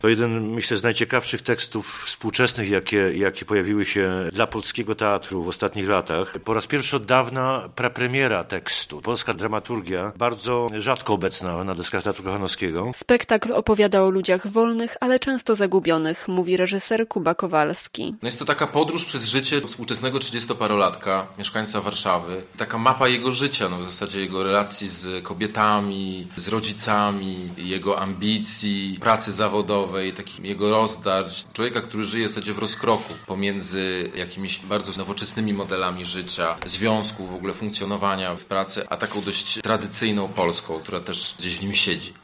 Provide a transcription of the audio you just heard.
To jeden, myślę, z najciekawszych tekstów współczesnych, jakie pojawiły się dla polskiego teatru w ostatnich latach. Po raz pierwszy od dawna prapremiera tekstu. Polska dramaturgia, bardzo rzadko obecna na deskach Teatru Kochanowskiego. Spektakl opowiada o ludziach wolnych, ale często zagubionych, mówi reżyser Kuba Kowalski. No jest to taka podróż przez życie współczesnego 30-parolatka, mieszkańca Warszawy. Taka mapa jego życia, w zasadzie jego relacji z kobietami, z rodzicami, jego ambicji, pracy zawodowej, takich jego rozdarć. Człowieka, który żyje w zasadzie w rozkroku pomiędzy jakimiś bardzo nowoczesnymi modelami życia, związku, w ogóle funkcjonowania w pracy, a taką dość tradycyjną Polską, która też gdzieś w nim siedzi.